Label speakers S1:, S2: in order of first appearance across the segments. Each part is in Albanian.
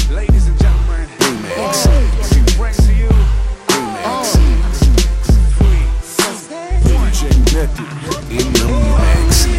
S1: Ladies and gentlemen,
S2: Remix.
S1: we bring to you
S2: Remix. DJ Method in the mix.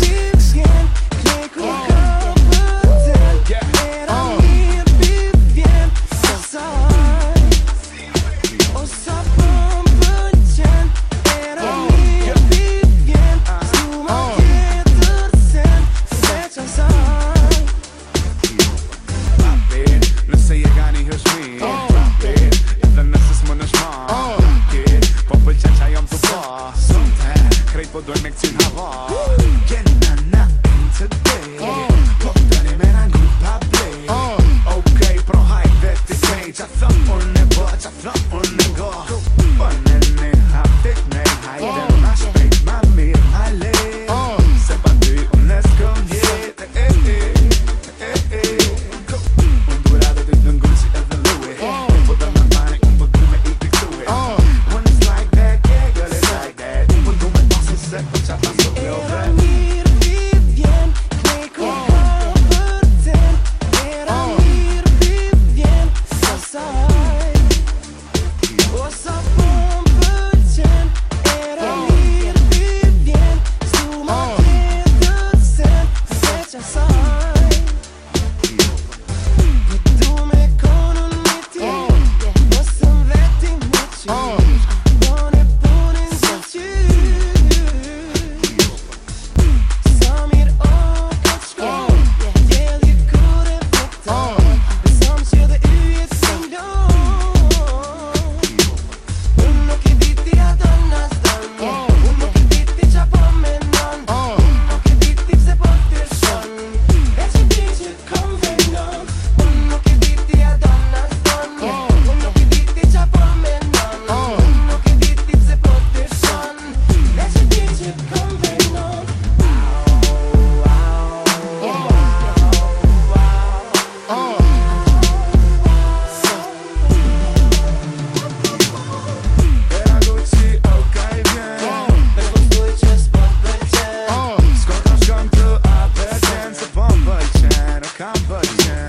S1: Door mikt sin hava. Jenna natten today. Pottane men han grupa play. Okej, pro hajde ti sej. Ċaffam unne bo, ċaffam unne go. Onnenne ħabtik nej hajde. Max bejt ma mir ħalli. Sebati unnes kom jiet. Undurado di dungun si evaluate. Podan man mani unbodume itik suwe. When it's like that, yeah, girl, it's like that. Unbodume se faccia passo real bad. Come,